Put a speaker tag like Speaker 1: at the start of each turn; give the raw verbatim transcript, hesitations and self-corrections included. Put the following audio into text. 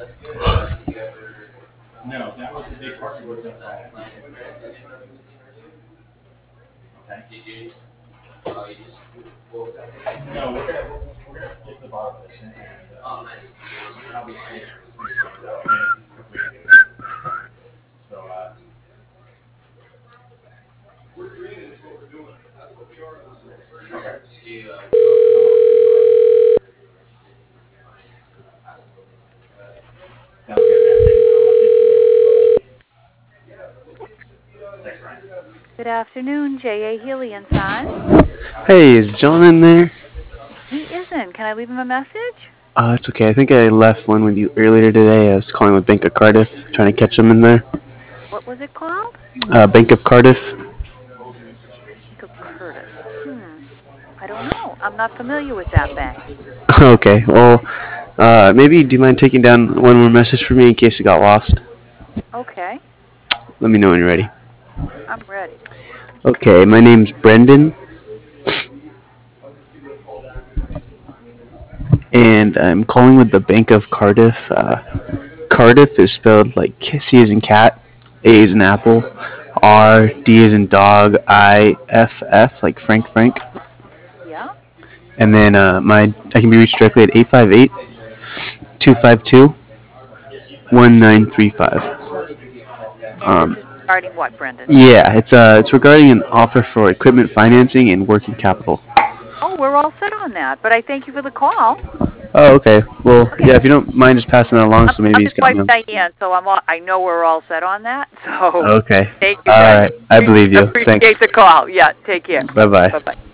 Speaker 1: No, that was the big part was that. Okay. No, we're gonna we're gonna flip the bottom of this and uh, I'll be here. So uh, sounds good. Thanks, Ryan.
Speaker 2: Good afternoon, J A. Healy and Son.
Speaker 3: Hey, is John in there?
Speaker 2: He isn't. Can I leave him a message?
Speaker 3: Uh, it's okay. I think I left one with you earlier today. I was calling with Bank of Cardiff, trying to catch him in there.
Speaker 2: What was it called?
Speaker 3: Uh, Bank of Cardiff.
Speaker 2: Bank of Curtis. Hmm. I don't know. I'm not familiar with that bank.
Speaker 3: Okay, well, uh, maybe do you mind taking down one more message for me in case it got lost?
Speaker 2: Okay.
Speaker 3: Let me know when you're ready.
Speaker 2: I'm ready.
Speaker 3: Okay, my name's Brendan, and I'm calling with the Bank of Cardiff. Uh, Cardiff is spelled like C as in cat, A as in apple, R, D as in dog, I, F, F, like Frank Frank.
Speaker 2: Yeah?
Speaker 3: And then uh, my I can be reached directly at eight five eight, two five two, one nine three five.
Speaker 2: And this
Speaker 3: Um,
Speaker 2: is regarding what, Brendan?
Speaker 3: yeah, it's uh, it's regarding an offer for equipment financing and working capital.
Speaker 2: Oh, we're all set on that, but I thank you for the call.
Speaker 3: Oh, okay. Well,
Speaker 2: Okay.
Speaker 3: yeah, if you don't mind just passing that along,
Speaker 2: I'm,
Speaker 3: so maybe
Speaker 2: I'm
Speaker 3: he's
Speaker 2: his
Speaker 3: got
Speaker 2: wife,
Speaker 3: me on.
Speaker 2: Diane, so I'm all, I know we're all set on that. So
Speaker 3: Okay.
Speaker 2: thank you,
Speaker 3: All
Speaker 2: Diane.
Speaker 3: right. I believe you.
Speaker 2: Appreciate
Speaker 3: Thanks.
Speaker 2: the call. Yeah, take care.
Speaker 3: Bye bye.
Speaker 2: Bye-bye.